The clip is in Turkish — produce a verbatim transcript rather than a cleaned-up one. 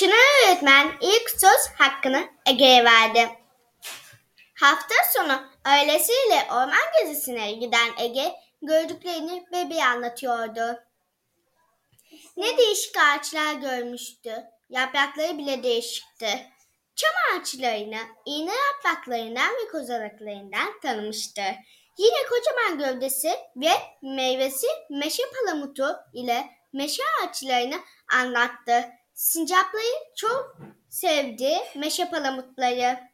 Çınar öğretmen ilk söz hakkını Ege'ye verdi. Hafta sonu ailesiyle orman gezisine giden Ege gördüklerini bebeğe anlatıyordu. Ne değişik ağaçlar görmüştü. Yaprakları bile değişikti. Çam ağaçlarını iğne yapraklarından ve kozalaklarından tanımıştı. Yine kocaman gövdesi ve meyvesi meşe palamutu ile meşe ağaçlarını anlattı. Sincapların çok sevdiği meşe palamutları.